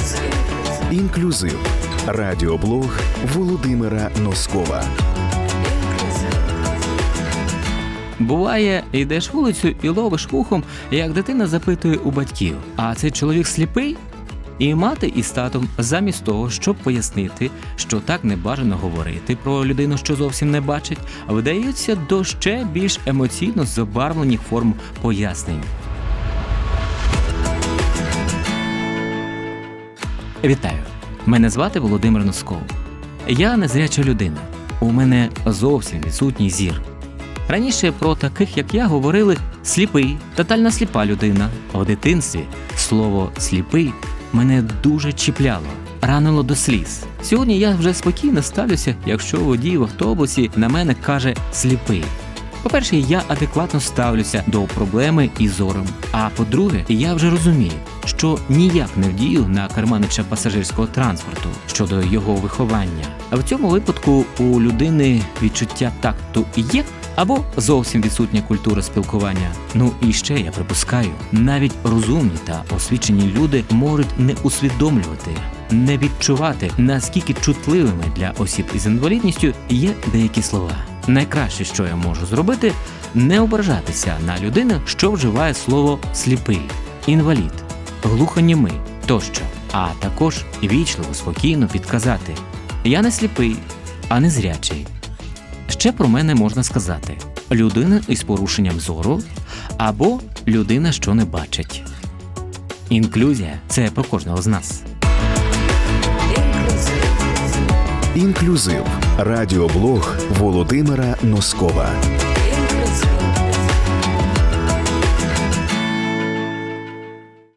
Інклюзив. Радіоблог Володимира Носкова. Буває, йдеш вулицю і ловиш вухом, як дитина запитує у батьків: «А цей чоловік сліпий?» І мати із татом, замість того, щоб пояснити, що так не бажано говорити про людину, що зовсім не бачить, видаються до ще більш емоційно забарвлених форм пояснень. Вітаю! Мене звати Володимир Носков. Я незряча людина. У мене зовсім відсутній зір. Раніше про таких, як я, говорили «сліпий», «тотально сліпа людина». У дитинстві слово «сліпий» мене дуже чіпляло, ранило до сліз. Сьогодні я вже спокійно ставлюся, якщо водій в автобусі на мене каже «сліпий». По-перше, я адекватно ставлюся до проблеми із зором. А по-друге, я вже розумію, що ніяк не вдію на керманича пасажирського транспорту щодо його виховання. А в цьому випадку у людини відчуття такту є, або зовсім відсутня культура спілкування. Ну і ще я припускаю, навіть розумні та освічені люди можуть не усвідомлювати, не відчувати, наскільки чутливими для осіб із інвалідністю є деякі слова. Найкраще, що я можу зробити, не ображатися на людину, що вживає слово «сліпий», «інвалід», «глухонімий» тощо. А також вічливо, спокійно підказати: «Я не сліпий, а незрячий». Ще про мене можна сказати: людина із порушенням зору або людина, що не бачить. Інклюзія – це про кожного з нас. Інклюзив. Радіоблог Володимира Носкова.